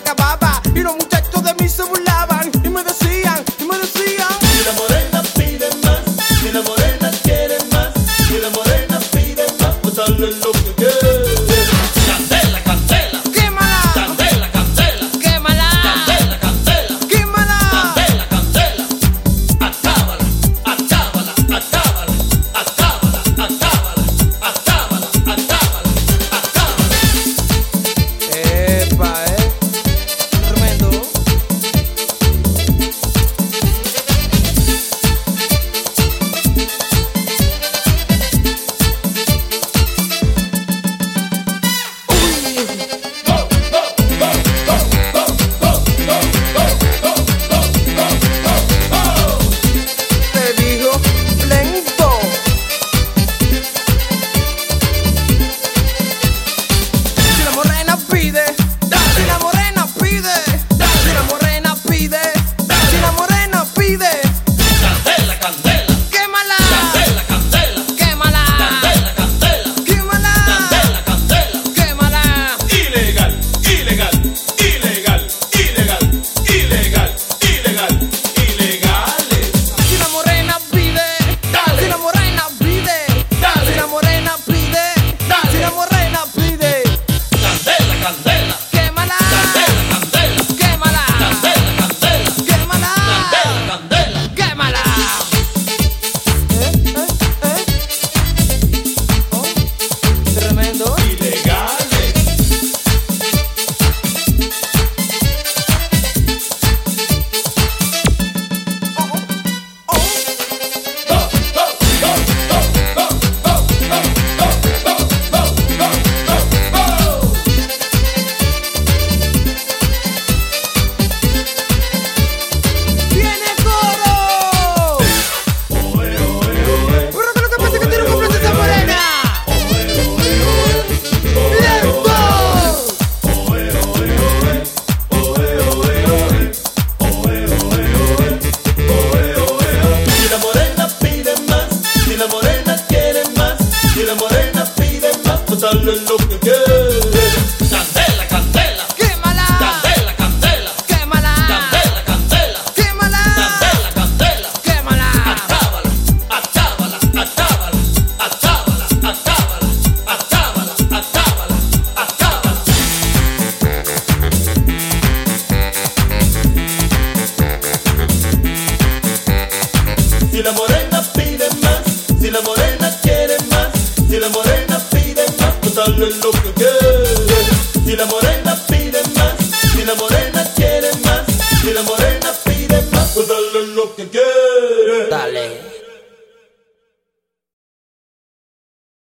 acababa y los muchachos de mí se burlaban y me decían, si la morena pide más, si la morena quiere más, si la morena pide más, pues dale lo que quiere. Candela, candela, quémala, candela, candela, quémala, candela, candela, quémala, candela, candela, acábala, acábala, acábala, acábala, acábala, acábala, acábala, acábala. Epa, tremendo. Te digo lento. Si la morena pide, si la morena pide, si la morena pide, si la morena pide, Candela, candela, quémala, candela, candela, quémala, candela, candela, quémala, candela, candela. quémala. Ilegal, ilegal, ilegal, ilegal, ilegal, ilegal, ilegales. Si la morena pide, Dale. si la morena pide, Dale. si la morena pide, Dale. si la morena pide, Candela, candela, quémala, candela, candela, quémala, candela, candela, quémala, candela, candela. quémala. Oh, tremendo. Ilegales. ¡Viene coro! Pero que lo que pasa es que tiene una princesa morena. ¡Lento! Si la morena pide más, si la morena quiere más, si la morena pide más, pues dale lo que quiere. Candela, candela, ¡Quémala! candela, candela, ¡Quémala! candela, candela, ¡Quémala! candela, candela. ¡Quémala! Acábala, acábala, acábala, acábala, acábala, acábala, acábala, acábala. Si la morena pide más, si la morena quiere más, si la morena pide más, pues dale lo que quiere. Si la morena pide más, si la morena quiere más, si la morena pide más, pues dale lo que quiere.